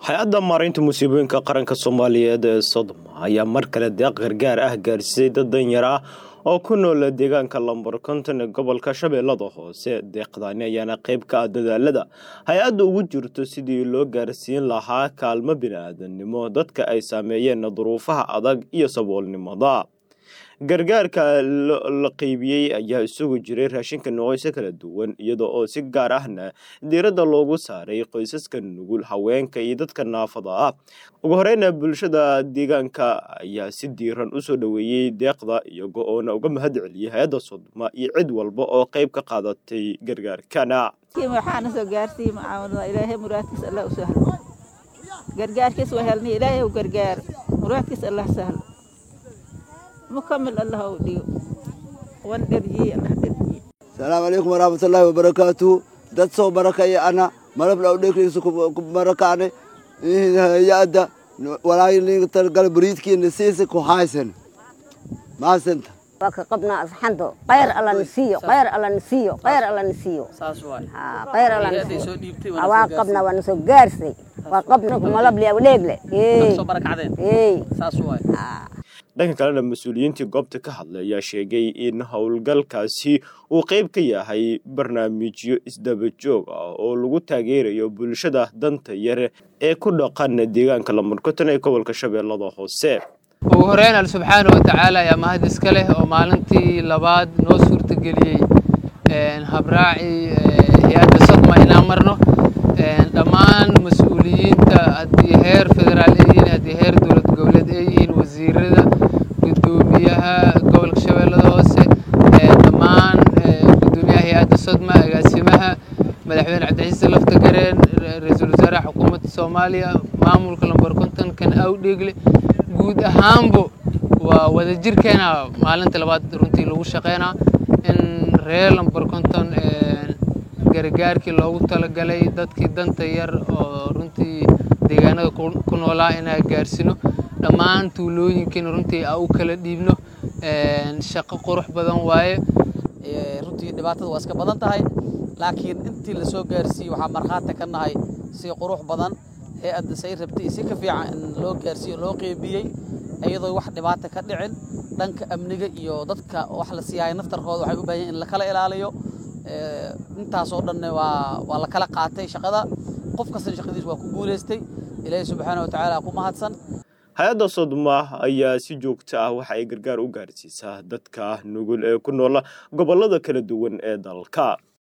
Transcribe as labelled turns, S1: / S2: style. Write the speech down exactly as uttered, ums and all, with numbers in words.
S1: hay-adda maareynta musiibooyinka qaranka Soomaaliyeed ee Sodoma ayaa mar kale deeq gargaar ah gaarsiisay dad danyar ah oo ku nool deegaanka lambar konton ee gobolka Shabeellada Hoose. Deeqdaani ayaana qayb ka ah dadaalada hay-addu ugu jirto sidii loo gaarsiin lahaa kaalmo bini'aadanimo dadka ay saameeyeen duruufaha adag iyo saboolnimada. gargaarka la qaybiyay ayaa isugu jiray raashinka noocyo kala duwan iyadoo oo si gaar ahna diiradda loogu saaray qoysaska nugul, haweenka iyo dadka naafada ah. ugu horeyna bulshada deegaanka ayaa si diiran u soo dhaweeyay deeqda iyagoo oo uga mahad celiyay hay'adda Sodoma iyo cid walba oo qayb ka qaadatay gargaarkana.
S2: waxaan soo gaarsiiyay macaawinada Ilaahay muraadkiisa Allah u sahlo. gargaarkiisa waa helnay Ilaahay u gargaar muraadkiisa Allah sahlo. مكمل الله وديو والدرجي الله درجي.
S3: السلام عليكم ورحمة الله وبركاته. دت صو بركة يا أنا ما نبلا وديك يسوق بركة أنا يا أدا ولا يلين ترجع بريد كي نسيسك وحاسن ما سنت.
S4: وقبنا أصحنده غير الله نسيه غير الله نسيه غير الله نسيه. ها غير الله نسيه. وقبنا ونسوق جارسي وقبنا ملابلي وليبلي. إيه. إيه.
S2: ساسواي.
S1: dhanka kalena mas'uuliyiintii goobta ka hadlay ayaa sheegay in howlgalkaasi uu qayb ka yahay barnaamijyo isdaba joog ah oo lagu taageerayo bulshada danta yar ee ku dhaqan deegaanka lambar konton ee gobolka Shabeellada Hoose.
S5: ugu horeyn Alle subxaanahu wa ta'aala ayaa mahad iska leh oo maalintii labaad noo suurtageliyay een habraaci hay'adda Sodoma inaan marno een dhammaan mas'uuliyiinta haddii heer federaal iyo haddii heer dowlad goboleed ay yihiin wasiirada gudoomiyaha gobolka Shabeellada Hoose ee dhammaan gudoomiyaha hay'adda Sodoma agaasimaha madaxweyne Cabdicasiis Laftagareen ra'iisul wasaaraha xukuumadda Soomaaliya maamulka lambar konton kan awdheegle guud ahaanba waa wada jirkeena maalinta labaad runtii lagu shaqeynaa in reer lambar konton ee gargaarkii loogu talagalay dadkii danta yar oo runtii deegaanada ku noolaa inay gaarsino dhammaan tuulooyinkiina runtii aan u kala dhiibno een shaqo qurux badan waaye
S6: ee runtii dhibaatada waa iska badan tahay laakiin intii la soo gaarsiiyay waxa marxaata ka nahay si qurux badan ee aad say rabtay si ka fiican in loo gaarsiiyo loo qeybiyay iyadoo wax dhibaato ka dhicin dhanka amniga iyo dadka wax la siiyay naftarkooda waxay u baahan in la kala ilaaliyo ee intaas oo dhan waa waa la kala qaatay shaqada qof kasta shaqadiisa waa ku guuleystay Ilaahay subxaanahu wa ta'aala ku mahadsan.
S1: hay-adda Sodoma ayaa si joogto ah waxa ay gargaar u gaarsiisaa dadka nugul ee ku nool gobollada kala duwan ee dalka.